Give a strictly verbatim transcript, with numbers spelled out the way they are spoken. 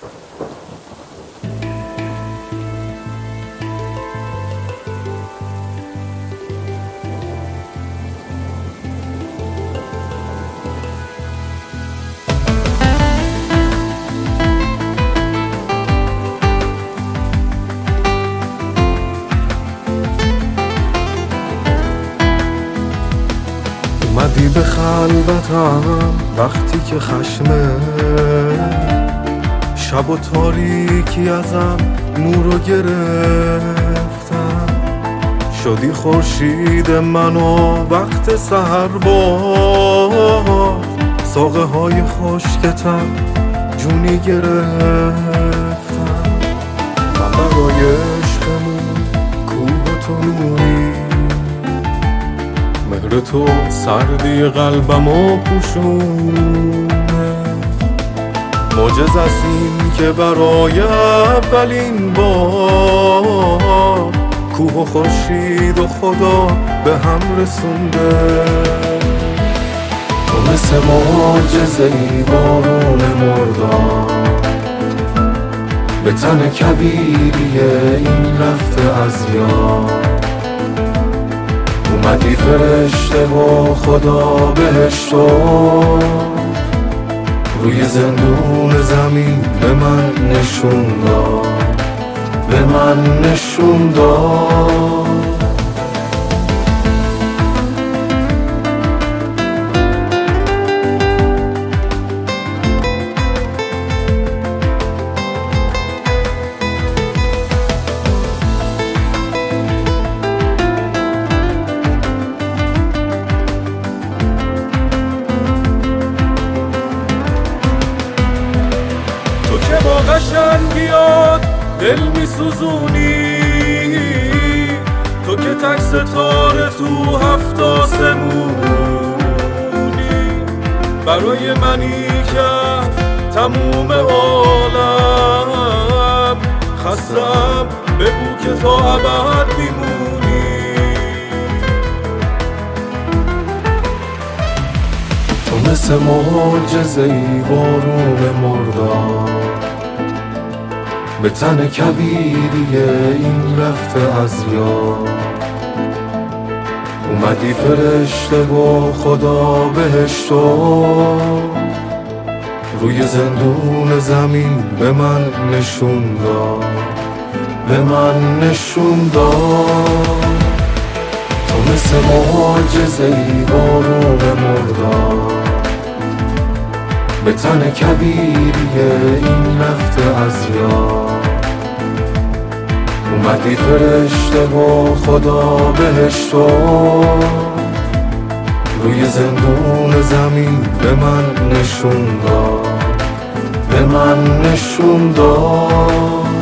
اومدی به خلوتم وقتی که خشمه، شب و تاریکی ازم نورو گرفتم، شدی خورشید منو وقت سحر باد، ساقه های خشکتم جونی گرفتم. من برای عشقمون کوه تو نوری، مهر تو سردی قلبمو پوشونه، معجز از این که برای اولین بار کوه و خورشید و خدا به هم رسونده. تو مثل معجزه‌ای بارون مرداد، به تن کبیریه این رفته از یاد، اومدی فرشته و خدا بهشتو روی زندون زمین به من نشون داد، به من نشون داد. با قشنگیات دل می سوزونی، تو که تک ستاره تو هفت آسمونی، برای منی که تموم عالم خستم، بگو که تا ابد میمونی. تو مثل معجزه‌ای بارون مرداد، به تن کبیریه این رفته از یاد، اومدی فرشته و خدا بهشتو روی زندون زمین به من نشون داد، به من نشون داد. تو مثل معجزه‌ای بارون مرداد، به تن کبیریه این رفته از یاد، اومدی فرشته و خدا بهشتو روی زندون زمین به من نشون داد، به من نشون داد.